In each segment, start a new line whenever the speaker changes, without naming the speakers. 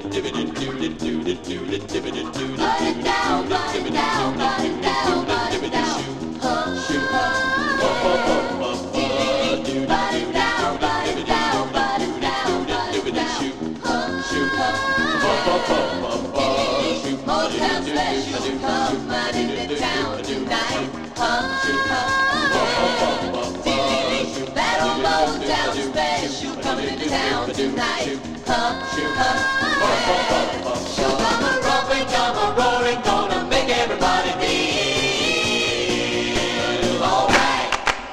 Motown special coming into town tonight. That old Motown special coming into town tonight. Sure, come a romping, come a roaring, gonna make everybody feel alright.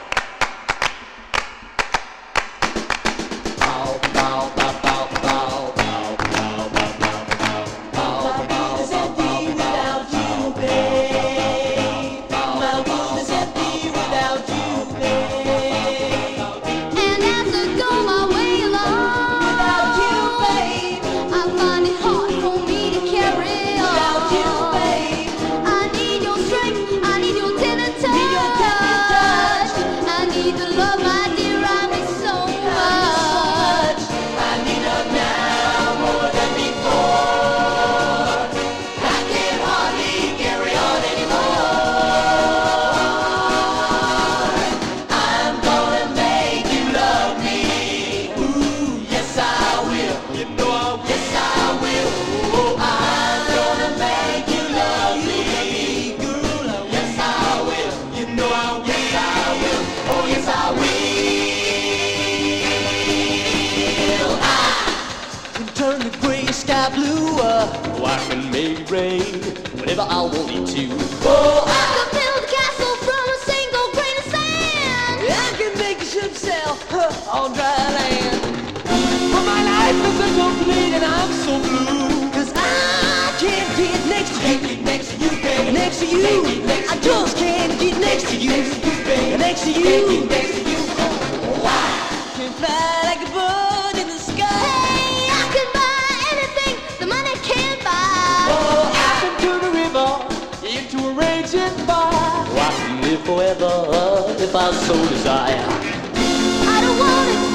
Bow, bow, bow, bow, bow, bow, bow, bow, bow, bow, bow. My room is empty without you, babe. My room is empty without you, babe.
And as I go my way along,
Without you, babe.
I find it hard for me to carry on.
Without you, babe.
I need your strength, I need your tender touch.
Need your tender touch.
I need the love, my dear, I miss so much.
I need her now more than before. I can hardly carry on anymore. I'm gonna make you love me. Ooh, yes I will. You know I will. Yes I will. Oh, I'm gonna make you love me. Yes I will. You know I will. Yes I will. Oh, yes I will.
Can turn the gray sky blue. Oh, I can make it rain whenever I want it to.
Oh,
I can build a castle from a single grain of sand.
I can make a ship sail on dry land. But my life isn't complete and I'm so blue. 'Cause I can't get next to you.
can't get next to you, baby.
Next to you.
Can't get next to
I just can't get next to you.
Next to you, baby.
Next to
Can't
you.
get next to you. Why?
Can fly like a bird in the sky.
Hey, I can buy anything the money can buy.
Oh, I can turn a river into a raging fire. Oh, I can live forever if I so desire.
I don't want it